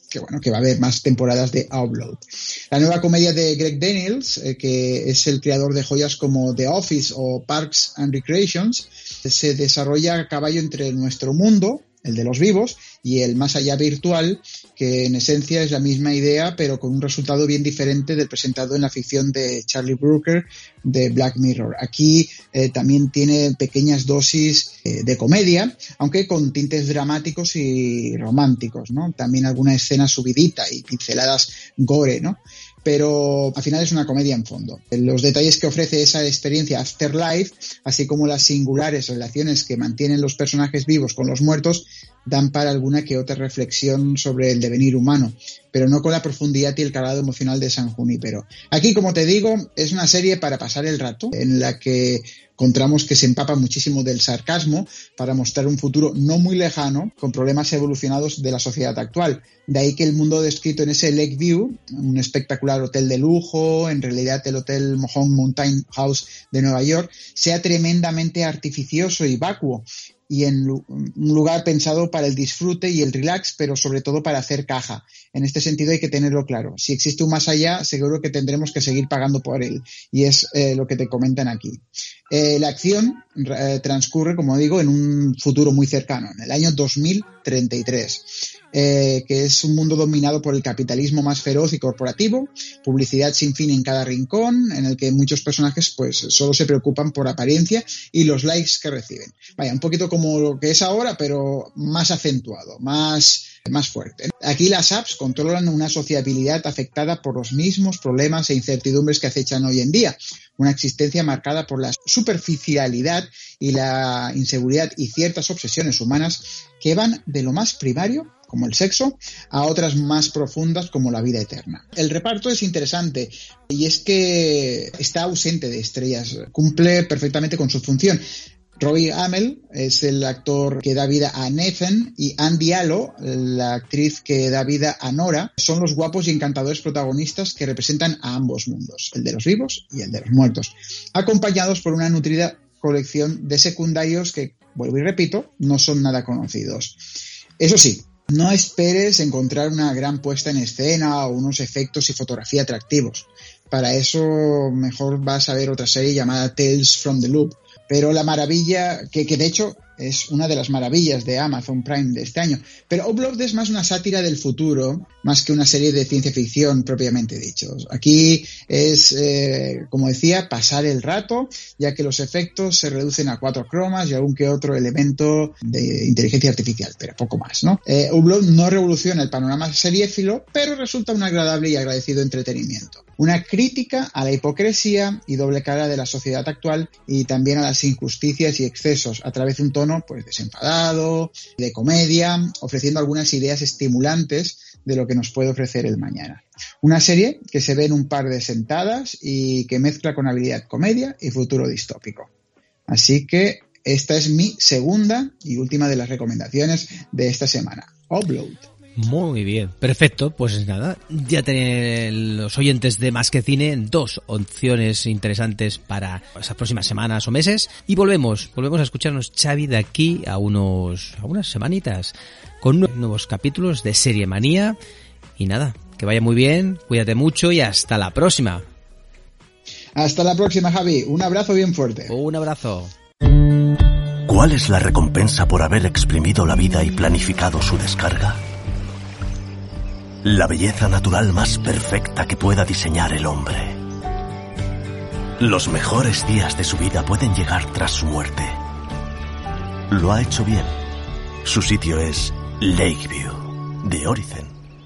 Speaker 12: que bueno, que va a haber más temporadas de Upload. La nueva comedia de Greg Daniels, eh, que es el creador de joyas como The Office o Parks and Recreations, se desarrolla a caballo entre nuestro mundo, el de los vivos, y el más allá virtual, que en esencia es la misma idea, pero con un resultado bien diferente del presentado en la ficción de Charlie Brooker de Black Mirror. Aquí eh, también tiene pequeñas dosis eh, de comedia, aunque con tintes dramáticos y románticos, ¿no? También alguna escena subidita y pinceladas gore, ¿no? Pero al final es una comedia en fondo. Los detalles que ofrece esa experiencia Afterlife, así como las singulares relaciones que mantienen los personajes vivos con los muertos, dan para alguna que otra reflexión sobre el devenir humano, pero no con la profundidad y el calado emocional de San Junípero. Aquí, como te digo, es una serie para pasar el rato, en la que encontramos que se empapa muchísimo del sarcasmo para mostrar un futuro no muy lejano con problemas evolucionados de la sociedad actual. De ahí que el mundo descrito en ese Lakeview, un espectacular hotel de lujo, en realidad el Hotel Mohawk Mountain House de Nueva York, sea tremendamente artificioso y vacuo, y en un lugar pensado para el disfrute y el relax, pero sobre todo para hacer caja. En este sentido hay que tenerlo claro. Si existe un más allá, seguro que tendremos que seguir pagando por él, y es eh, lo que te comentan aquí. Eh, la acción eh, transcurre, como digo, en un futuro muy cercano, en el año dos mil treinta y tres. Eh, que es un mundo dominado por el capitalismo más feroz y corporativo, publicidad sin fin en cada rincón, en el que muchos personajes pues solo se preocupan por apariencia y los likes que reciben. Vaya, un poquito como lo que es ahora, pero más acentuado, más, más fuerte. Aquí las apps controlan una sociabilidad afectada por los mismos problemas e incertidumbres que acechan hoy en día. Una existencia marcada por la superficialidad y la inseguridad y ciertas obsesiones humanas que van de lo más primario, como el sexo, a otras más profundas como la vida eterna. El reparto es interesante y es que está ausente de estrellas, cumple perfectamente con su función. Robbie Amell es el actor que da vida a Nathan, y Ann Diallo, la actriz que da vida a Nora, son los guapos y encantadores protagonistas que representan a ambos mundos, el de los vivos y el de los muertos, acompañados por una nutrida colección de secundarios que, vuelvo y repito, no son nada conocidos. Eso sí, no esperes encontrar una gran puesta en escena o unos efectos y fotografía atractivos. Para eso mejor vas a ver otra serie llamada Tales from the Loop. Pero la maravilla, que, que de hecho es una de las maravillas de Amazon Prime de este año, pero Upload es más una sátira del futuro, más que una serie de ciencia ficción propiamente dicho. Aquí es, eh, como decía, pasar el rato, ya que los efectos se reducen a cuatro cromas y algún que otro elemento de inteligencia artificial, pero poco más, ¿no? Eh, Upload no revoluciona el panorama seriéfilo, pero resulta un agradable y agradecido entretenimiento. Una crítica a la hipocresía y doble cara de la sociedad actual, y también a las injusticias y excesos, a través de un tono pues desenfadado, de comedia, ofreciendo algunas ideas estimulantes de lo que nos puede ofrecer el mañana. Una serie que se ve en un par de sentadas y que mezcla con habilidad comedia y futuro distópico. Así que esta es mi segunda y última de las recomendaciones de esta semana. Upload.
Speaker 3: Muy bien, perfecto. Pues nada, ya tienen los oyentes de Más que Cine dos opciones interesantes para esas próximas semanas o meses. Y volvemos, volvemos a escucharnos, Xavi, de aquí a unos a unas semanitas con nuevos capítulos de Serie Manía. Y nada, que vaya muy bien, cuídate mucho y hasta la próxima.
Speaker 12: Hasta la próxima, Javi. Un abrazo bien fuerte.
Speaker 3: Un abrazo.
Speaker 16: ¿Cuál es la recompensa por haber exprimido la vida y planificado su descarga? La belleza natural más perfecta que pueda diseñar el hombre. Los mejores días de su vida pueden llegar tras su muerte. Lo ha hecho bien. Su sitio es Lakeview, de Oricen.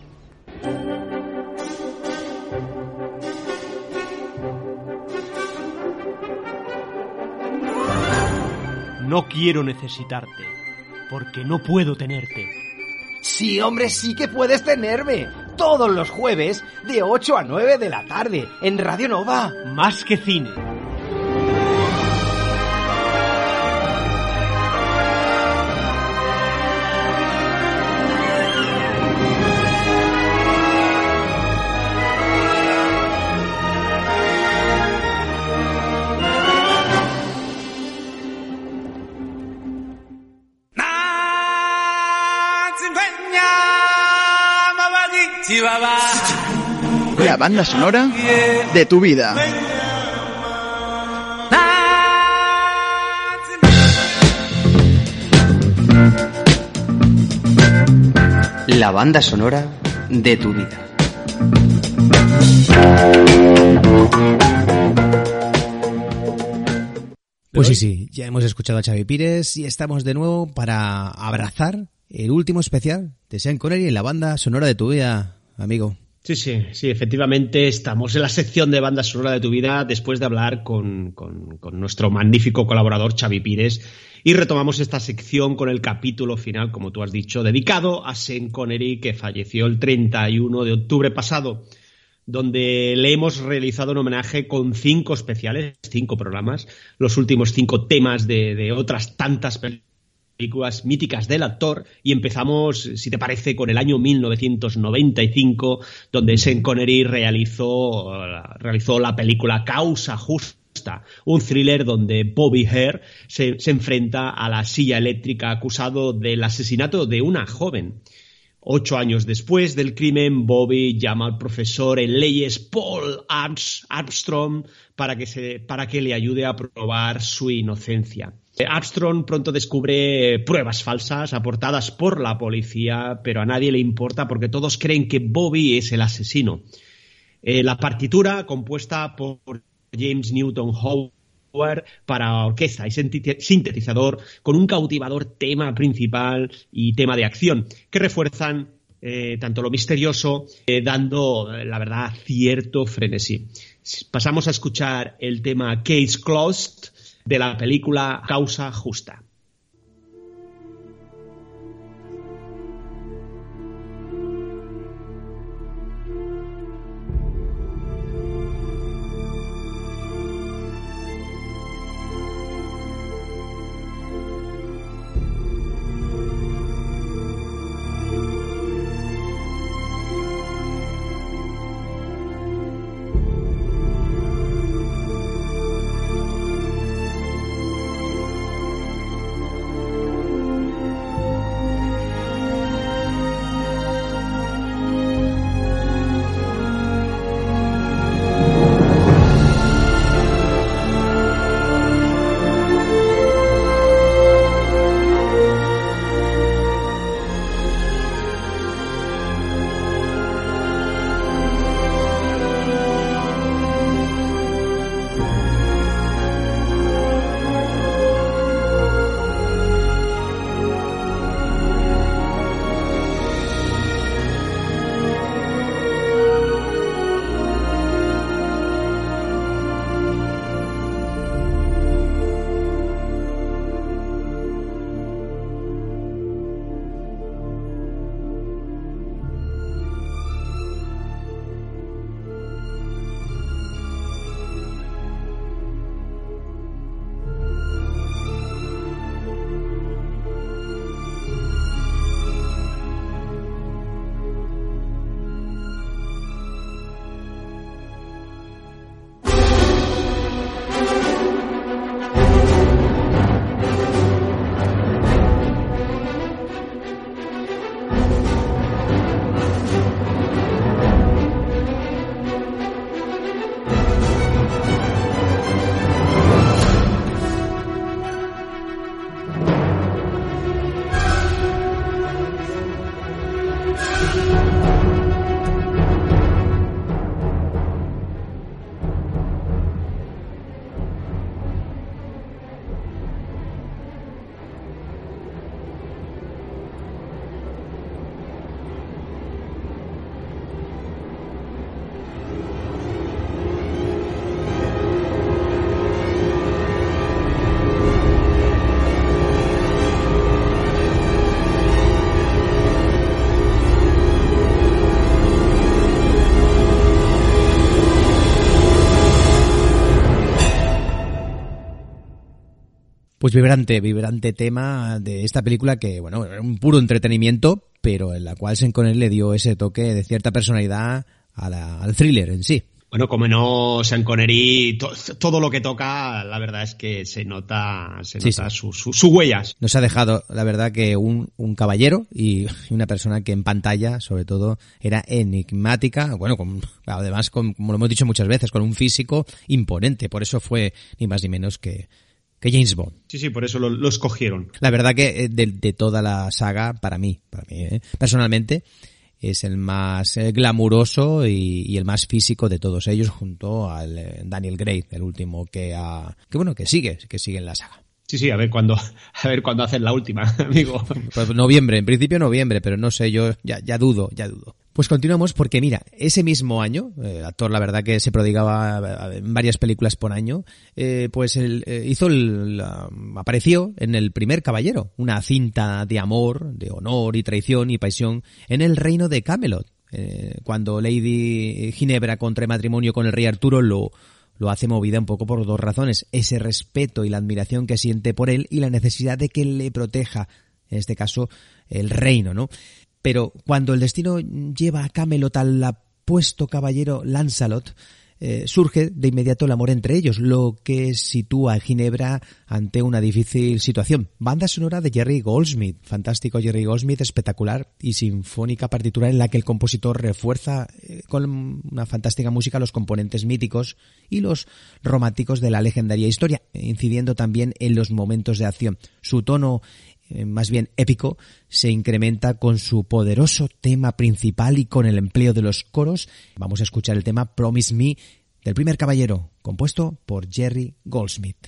Speaker 5: No quiero necesitarte, porque no puedo tenerte.
Speaker 17: Sí, hombre, sí que puedes tenerme. Todos los jueves, de ocho a nueve de la tarde, en Radio Nova.
Speaker 5: Más que Cine.
Speaker 18: la banda sonora de tu vida.
Speaker 19: La banda sonora de tu vida.
Speaker 3: Pues sí, sí, ya hemos escuchado a Xavi Pires y estamos de nuevo para abrazar el último especial de Sean Connery en la banda sonora de tu vida, amigo.
Speaker 4: Sí, sí, sí, efectivamente estamos en la sección de banda sonora de tu vida después de hablar con, con, con nuestro magnífico colaborador Xavi Pires y retomamos esta sección con el capítulo final, como tú has dicho, dedicado a Sean Connery, que falleció el treinta y uno de octubre pasado, donde le hemos realizado un homenaje con cinco especiales, cinco programas, los últimos cinco temas de, de otras tantas películas. películas míticas del actor, y empezamos, si te parece, con el año mil novecientos noventa y cinco, donde Sean Connery realizó, realizó la película Causa Justa, un thriller donde Bobby Hare se, se enfrenta a la silla eléctrica acusado del asesinato de una joven. Ocho años después del crimen, Bobby llama al profesor en leyes Paul Armstrong para que, se, para que le ayude a probar su inocencia. Armstrong pronto descubre pruebas falsas aportadas por la policía, pero a nadie le importa porque todos creen que Bobby es el asesino. Eh, la partitura, compuesta por James Newton Howard para orquesta y sintetizador, con un cautivador tema principal y tema de acción, que refuerzan eh, tanto lo misterioso, eh, dando, la verdad, cierto frenesí. Pasamos a escuchar el tema Case Closed de la película Causa Justa.
Speaker 3: Pues vibrante, vibrante tema de esta película que, bueno, era un puro entretenimiento, pero en la cual Sean Connery le dio ese toque de cierta personalidad a la, al thriller en sí.
Speaker 4: Bueno, como no, Sean Connery, to, todo lo que toca, la verdad es que se nota, se
Speaker 3: Sí,
Speaker 4: nota
Speaker 3: sí.
Speaker 4: sus su, su huellas.
Speaker 3: Nos ha dejado, la verdad, que un, un caballero y una persona que en pantalla, sobre todo, era enigmática, bueno, con, además, con, como lo hemos dicho muchas veces, con un físico imponente. Por eso fue ni más ni menos que, que James Bond.
Speaker 4: Sí, sí, por eso lo, lo escogieron.
Speaker 3: La verdad que de, de toda la saga, para mí, para mí, ¿eh? personalmente, es el más eh, glamuroso y, y el más físico de todos ellos, junto al eh, Daniel Craig, el último que ha, que bueno, que sigue, que sigue en la saga.
Speaker 4: Sí, sí, a ver cuándo, a ver cuándo hacen la última, amigo.
Speaker 3: Pues noviembre, en principio noviembre, pero no sé, yo ya, ya dudo, ya dudo. Pues continuamos porque mira, ese mismo año, eh, el actor la verdad que se prodigaba en varias películas por año, eh, pues él eh, hizo el, la, apareció en El primer caballero, una cinta de amor, de honor y traición y pasión en el reino de Camelot. Eh, cuando Lady Ginebra contrae matrimonio con el rey Arturo lo lo hace movida un poco por dos razones, ese respeto y la admiración que siente por él y la necesidad de que le proteja, en este caso, el reino, ¿no? Pero cuando el destino lleva a Camelot al apuesto caballero Lancelot, eh, surge de inmediato el amor entre ellos, lo que sitúa a Ginebra ante una difícil situación. Banda sonora de Jerry Goldsmith, fantástico Jerry Goldsmith, espectacular y sinfónica partitura en la que el compositor refuerza eh, con una fantástica música los componentes míticos y los románticos de la legendaria historia, incidiendo también en los momentos de acción. Su tono más bien épico, se incrementa con su poderoso tema principal y con el empleo de los coros. Vamos a escuchar el tema Promise Me del primer caballero, compuesto por Jerry Goldsmith.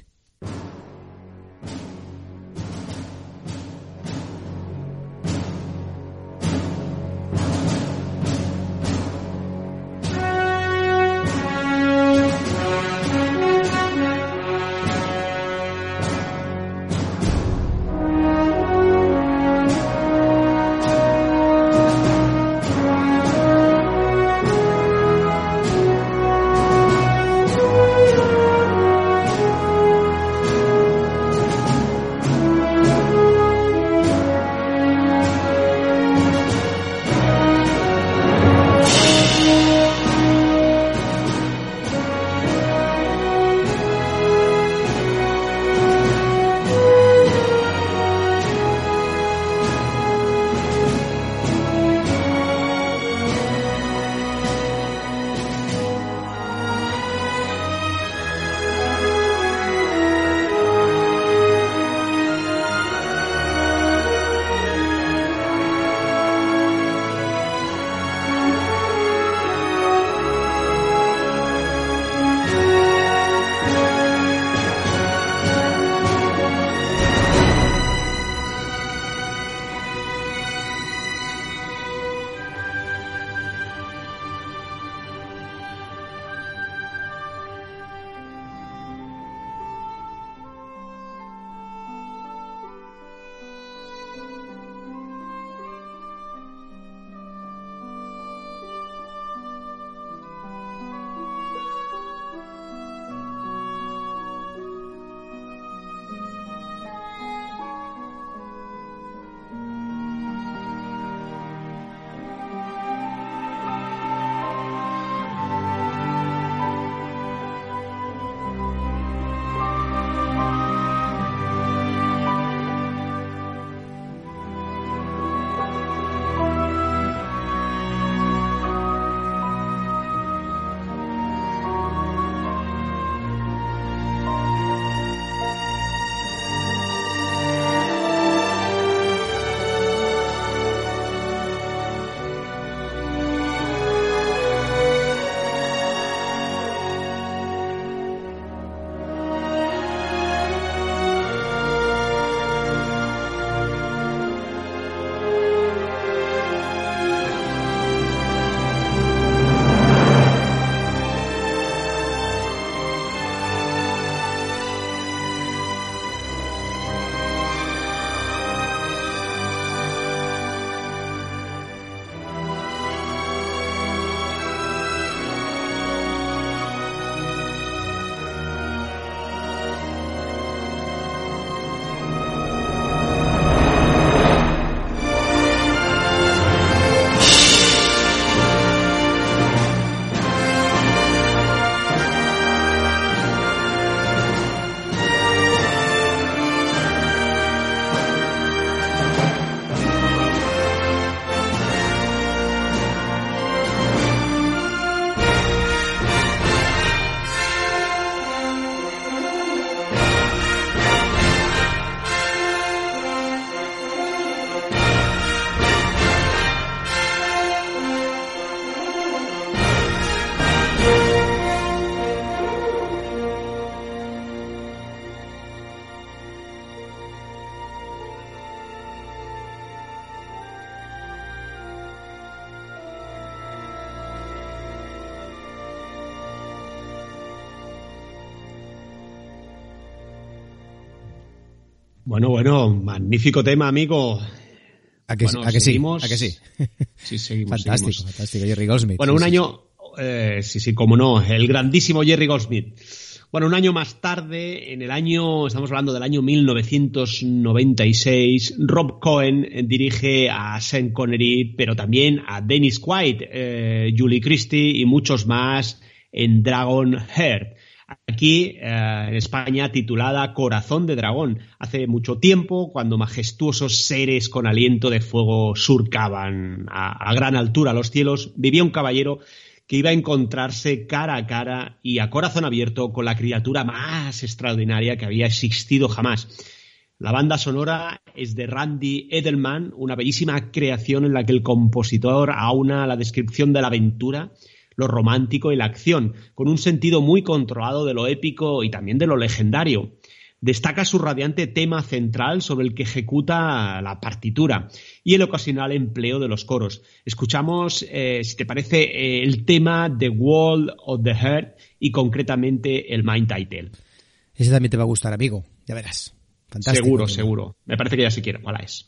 Speaker 4: Bueno, bueno, magnífico tema, amigo.
Speaker 3: ¿A que,
Speaker 4: bueno,
Speaker 3: ¿a que sí?
Speaker 4: seguimos.
Speaker 3: ¿A que sí?
Speaker 4: Sí, seguimos.
Speaker 3: Fantástico,
Speaker 4: seguimos.
Speaker 3: fantástico. Jerry Goldsmith.
Speaker 4: Bueno,
Speaker 3: sí,
Speaker 4: un
Speaker 3: sí,
Speaker 4: año... Eh, sí, sí, cómo no, el grandísimo Jerry Goldsmith. Bueno, un año más tarde, en el año, estamos hablando del año mil novecientos noventa y seis, Rob Cohen dirige a Sean Connery, pero también a Dennis Quaid, eh, Julie Christie y muchos más en Dragon Heart. Aquí, eh, en España, titulada Corazón de Dragón. Hace mucho tiempo, cuando majestuosos seres con aliento de fuego surcaban a, a gran altura los cielos, vivía un caballero que iba a encontrarse cara a cara y a corazón abierto con la criatura más extraordinaria que había existido jamás. La banda sonora es de Randy Edelman, una bellísima creación en la que el compositor aúna la descripción de la aventura, lo romántico y la acción, con un sentido muy controlado de lo épico y también de lo legendario. Destaca su radiante tema central sobre el que ejecuta la partitura y el ocasional empleo de los coros. Escuchamos, eh, si te parece, eh, el tema The World of the Heart y concretamente el main title.
Speaker 3: Ese también te va a gustar, amigo. Ya verás. Fantástico.
Speaker 4: Seguro, seguro. Me parece que ya sí quiero. ¿Cuál es?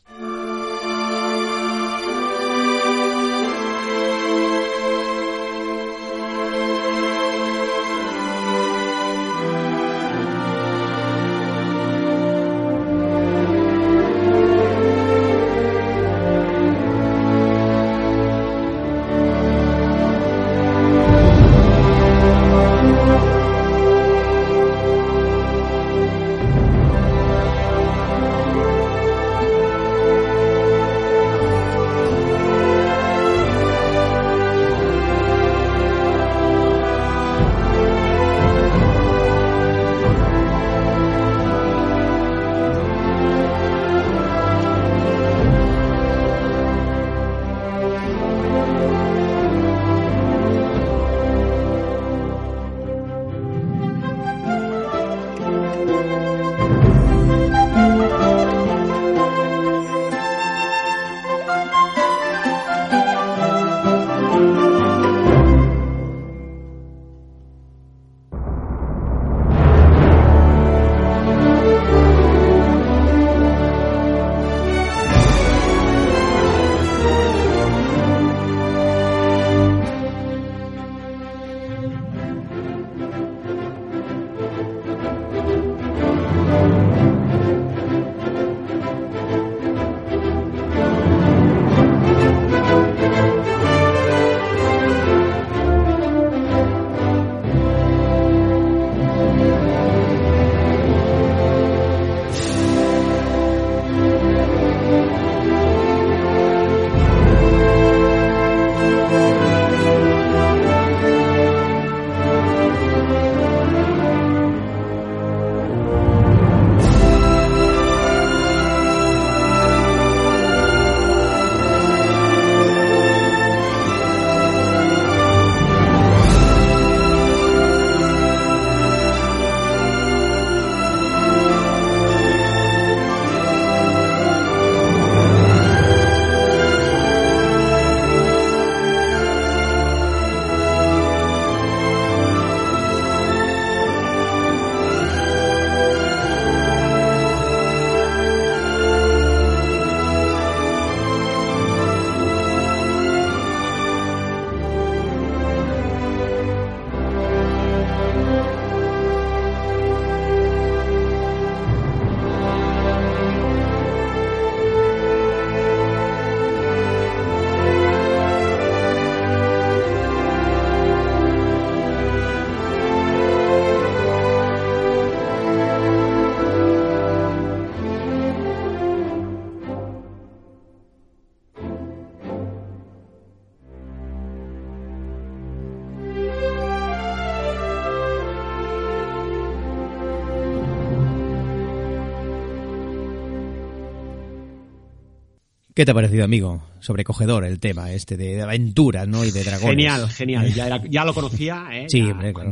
Speaker 3: ¿Qué te ha parecido, amigo? Sobrecogedor el tema este de aventuras, ¿no? Y de dragones.
Speaker 4: Genial, genial. Ya, era, ya lo conocía, ¿eh?
Speaker 3: Sí,
Speaker 4: ya,
Speaker 3: hombre, claro.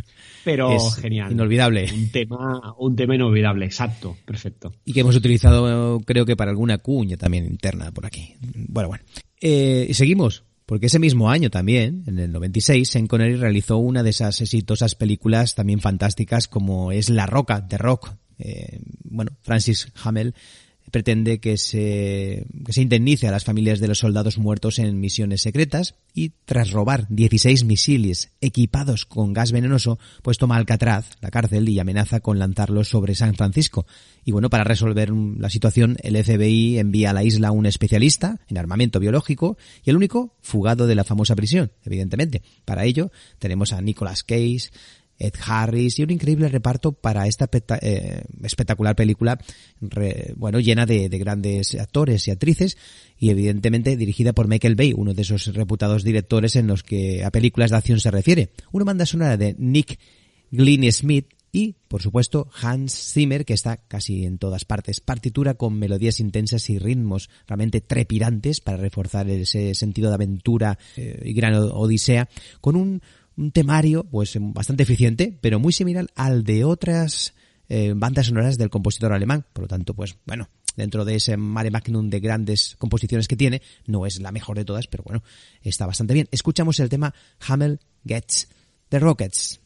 Speaker 4: Pero
Speaker 3: es
Speaker 4: genial.
Speaker 3: Inolvidable.
Speaker 4: Un tema, un tema inolvidable, exacto, perfecto.
Speaker 3: Y que hemos utilizado, creo que para alguna cuña también interna por aquí. Bueno, bueno. Eh, y seguimos, porque ese mismo año también, en el noventa y seis, Sean Connery realizó una de esas exitosas películas también fantásticas como es La Roca, The Rock, eh, bueno, Francis Hamel pretende que se, que se indemnice a las familias de los soldados muertos en misiones secretas y tras robar dieciséis misiles equipados con gas venenoso, pues toma Alcatraz, la cárcel, y amenaza con lanzarlos sobre San Francisco. Y bueno, para resolver la situación, el F B I envía a la isla a un especialista en armamento biológico y el único fugado de la famosa prisión, evidentemente. Para ello tenemos a Nicolas Cage, Ed Harris y un increíble reparto para esta peta, eh, espectacular película, re, bueno, llena de, de grandes actores y actrices y evidentemente dirigida por Michael Bay, uno de esos reputados directores en los que a películas de acción se refiere. Una banda sonora de Nick Glynn Smith y, por supuesto, Hans Zimmer, que está casi en todas partes. Partitura con melodías intensas y ritmos realmente trepidantes para reforzar ese sentido de aventura eh, y gran odisea, con un un temario pues bastante eficiente, pero muy similar al de otras eh, bandas sonoras del compositor alemán. Por lo tanto, pues bueno, dentro de ese mare magnum de grandes composiciones que tiene, no es la mejor de todas, pero bueno, está bastante bien. Escuchamos el tema Hamel Gets the Rockets.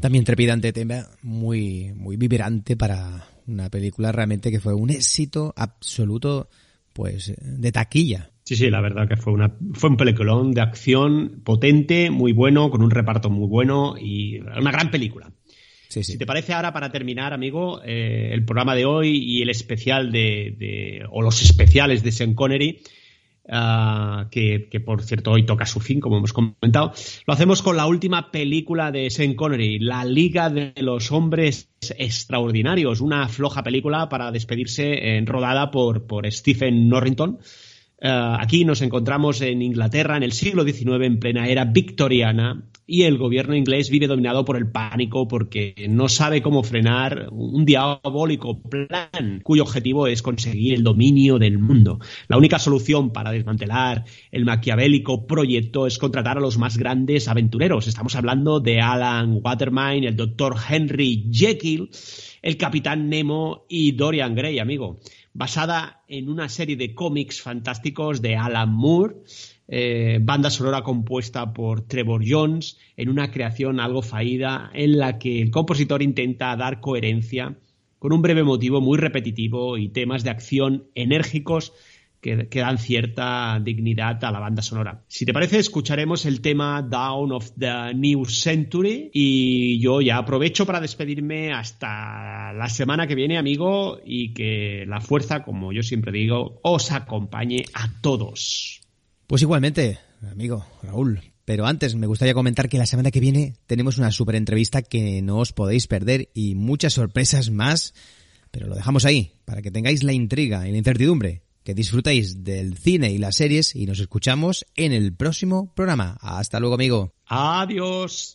Speaker 3: También trepidante tema, muy, muy vibrante para una película realmente que fue un éxito absoluto, pues, de taquilla.
Speaker 4: Sí, sí, la verdad que fue una fue un peliculón de acción potente, muy bueno, con un reparto muy bueno y una gran película.
Speaker 3: Sí, sí.
Speaker 4: Si te parece ahora, para terminar, amigo, eh, el programa de hoy y el especial de, de o los especiales de Sean Connery, Uh, que, que por cierto hoy toca su fin, como hemos comentado, lo hacemos con la última película de Sean Connery, La Liga de los Hombres Extraordinarios, una floja película para despedirse, eh, rodada por, por Stephen Norrington. Uh, aquí nos encontramos en Inglaterra en el siglo diecinueve, en plena era victoriana, y el gobierno inglés vive dominado por el pánico porque no sabe cómo frenar un diabólico plan cuyo objetivo es conseguir el dominio del mundo. La única solución para desmantelar el maquiavélico proyecto es contratar a los más grandes aventureros. Estamos hablando de Alan Quatermain, el doctor Henry Jekyll, el capitán Nemo y Dorian Gray, amigo. Basada en una serie de cómics fantásticos de Alan Moore, eh, banda sonora compuesta por Trevor Jones, en una creación algo faída en la que el compositor intenta dar coherencia con un breve motivo muy repetitivo y temas de acción enérgicos que, que dan cierta dignidad a la banda sonora. Si te parece, escucharemos el tema Dawn of the New Century y yo ya aprovecho para despedirme hasta la semana que viene, amigo, y que la fuerza, como yo siempre digo, os acompañe a todos.
Speaker 3: Pues igualmente, amigo Raúl. Pero antes me gustaría comentar que la semana que viene tenemos una súper entrevista que no os podéis perder y muchas sorpresas más, pero lo dejamos ahí, para que tengáis la intriga y la incertidumbre. Que disfrutéis del cine y las series y nos escuchamos en el próximo programa. Hasta luego, amigo.
Speaker 4: Adiós.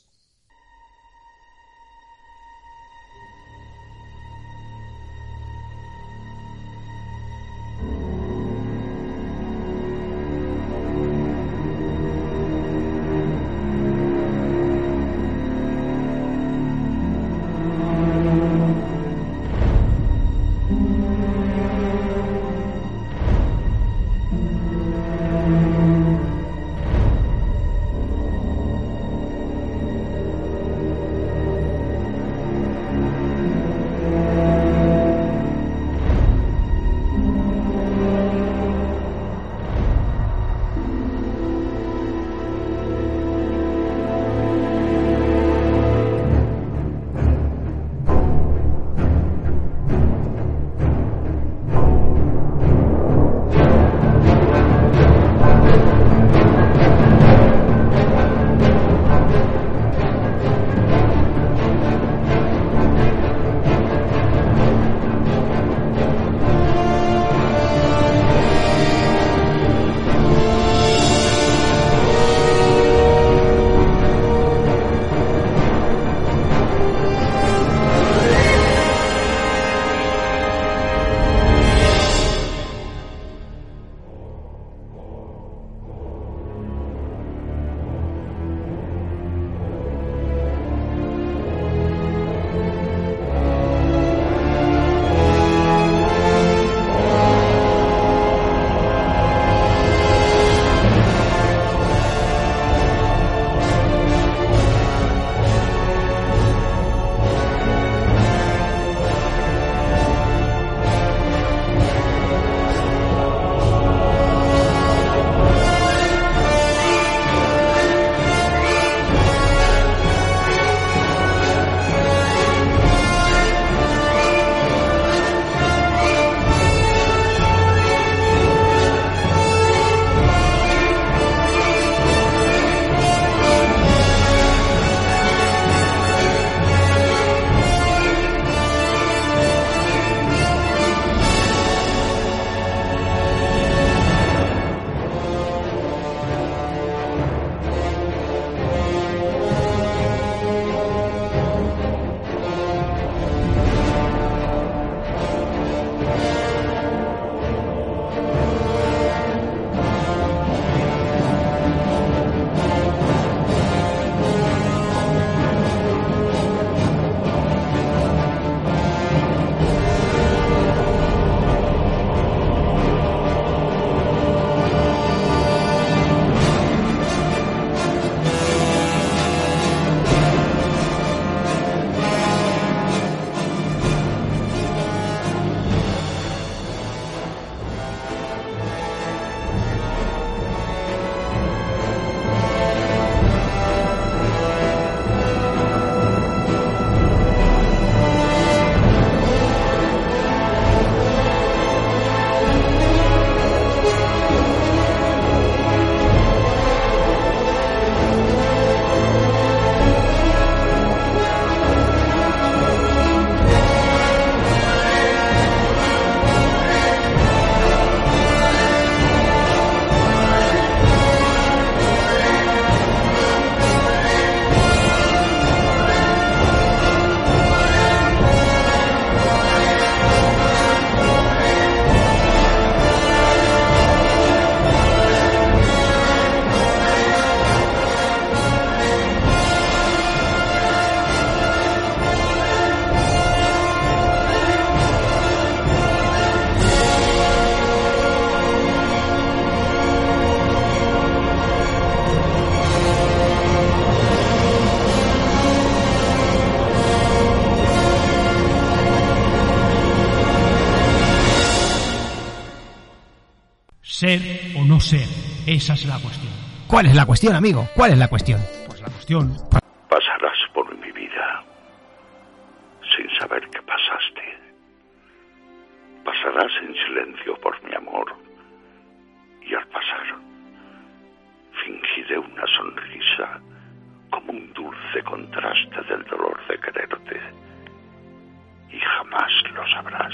Speaker 5: Ser o no ser, esa es la cuestión.
Speaker 3: ¿Cuál es la cuestión, amigo? ¿Cuál es la cuestión?
Speaker 5: Pues la cuestión...
Speaker 20: Pasarás por mi vida sin saber que pasaste. Pasarás en silencio por mi amor y al pasar fingiré una sonrisa como un dulce contraste del dolor de quererte y jamás lo sabrás.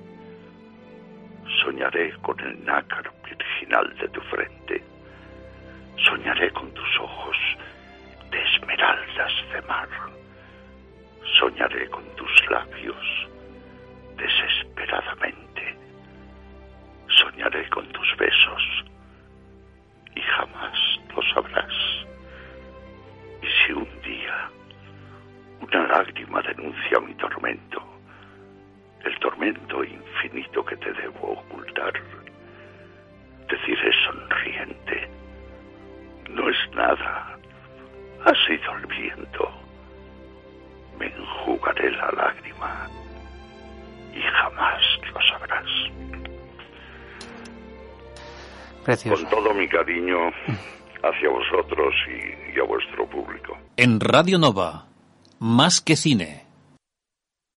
Speaker 20: Soñaré con el nácar virginal de tu frente. Soñaré con tus ojos de esmeraldas de mar. Soñaré con tus labios desesperadamente. Soñaré con tus besos y jamás lo sabrás. Y si un día una lágrima denuncia mi tormento, el tormento infinito que te debo ocultar, te diré sonriente: no es nada, ha sido el viento. Me enjugaré la lágrima y jamás lo sabrás.
Speaker 11: Precioso.
Speaker 20: Con todo mi cariño hacia vosotros y, y a vuestro público.
Speaker 11: En Radio Nova, Más que Cine.